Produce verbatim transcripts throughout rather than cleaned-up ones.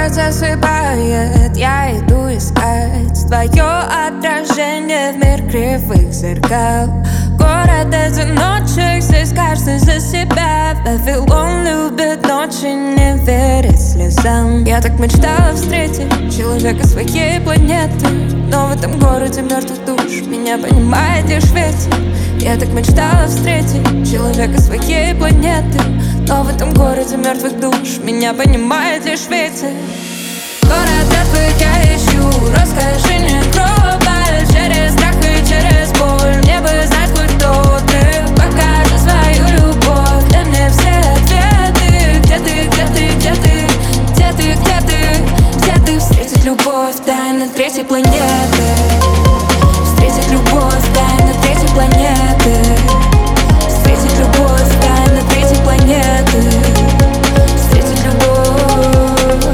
Город засыпает, я иду искать твое отражение в мир кривых зеркал. Город одиночек, здесь каждый за себя. Вавилон любит ночи, не верит слезам. Я так мечтала встретить человека своей планеты, но в этом городе мертвых душ меня понимает лишь ветер. Я так мечтала встретить человека своей планеты, но в этом городе мертвых душ меня понимает лишь ветер. Город мертвых я ищу, расскажи мне глобаль. Через страх и через боль мне бы знать, хоть кто ты. Покажи свою любовь, дай мне все ответы. Где ты, где ты, где ты, где ты, где ты, где ты? Встретить любовь, тайны третьей планеты. Встретить любовь, тайны третьей планеты. Встретить любовь, тайны третьей планеты. Встретить любовь.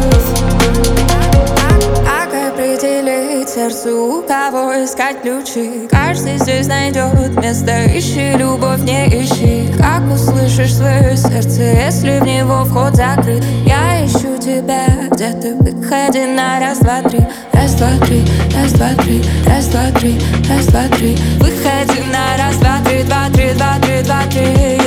А как определить сердцу, у кого искать ключи? Каждый здесь найдет место, ищи любовь, не ищи. Как услышишь свое сердце, если в него вход закрыт? Я ищу тебя, где ты, выходи на раз, два, три. Раз, два, три, раз, два, три, раз, два, три, раз, два, три. Выходи на раз, два, три, два, три, два, три, два, три.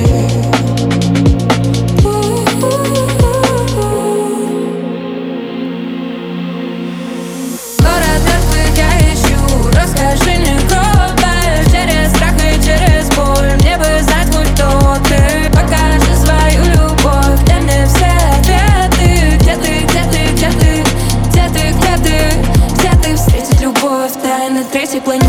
Город мертвых я ищу, расскажи мне глобаль. Через страх и через боль мне бы знать, хоть кто ты. Покажи свою любовь, дай мне все ответы. Где ты, где ты, где ты, где ты, где ты, где ты? Встретить любовь, тайны третьей планеты.